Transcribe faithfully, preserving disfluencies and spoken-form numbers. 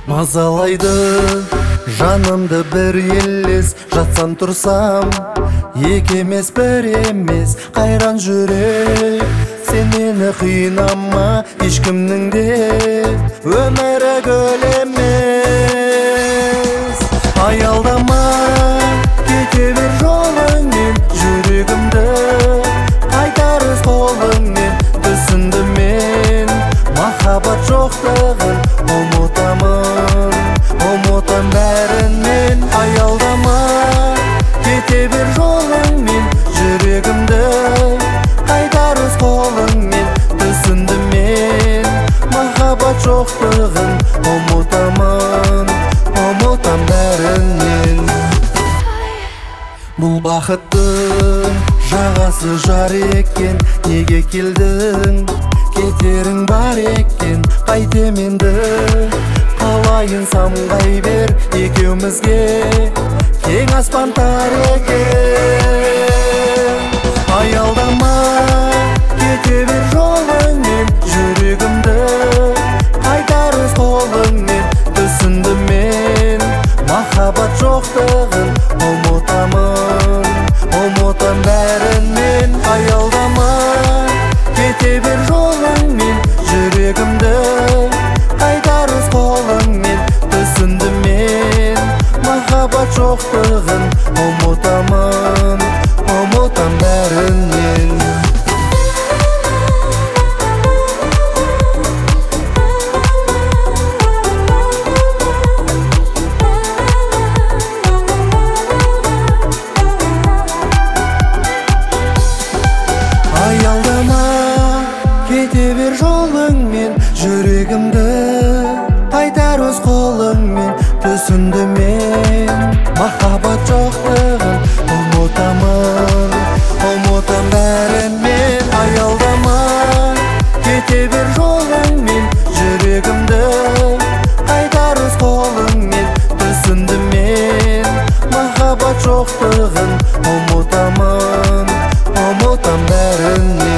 Мазалайды жанымды бір елес, жатсам тұрсам екі емес бір емес қайран жүрек. Сен мені қинама, ешкімнің де өмірі гүл емес. Аялдама, кете бер жолыңмен, жүрегімді қайтарыс қолыңмен. Түсіндім мен махаббат жоқтығын, ұмытамын, ұмытам бәрін мен. Аялдама, кете бер жолыңмен, жүрегімді қайтарыс қолыңмен. Түсіндім мен махаббат жоқтығын, ұмытамын, ұмытам бәрін мен. Бұл бақыттың жағасы жар екен, неге келдің? Кетерің бар екен, қайтем енді. Қалайын самғай бер екеумізге, кең аспан тар екен. Аялдама, кете бер жолыңмен, жүрегімді қайтарыс қолыңмен. Түсіндім мен махаббат жоқтығын, ұмытамын, ұмытам бәрін мен. Аялдама, кете бер жолыңмен, жүрегімді қайтарыс қолыңмен. Түсіндім мен махаббат жоқтығын, ұмытамын, ұмытам бәрін мен. Аялдама, кете бер жолыңмен, жүрегімді қайтар өз қолыңмен. Түсіндім мен махаббат жоқтығын, ұмытамын, ұмытам бәрін мен. Аялдама, кете бер жолыңмен, жүрегімді қайтар өз қолыңмен. Түсіндім мен махаббат жоқтығын, ұмытамын, ұмытам бәрін мен.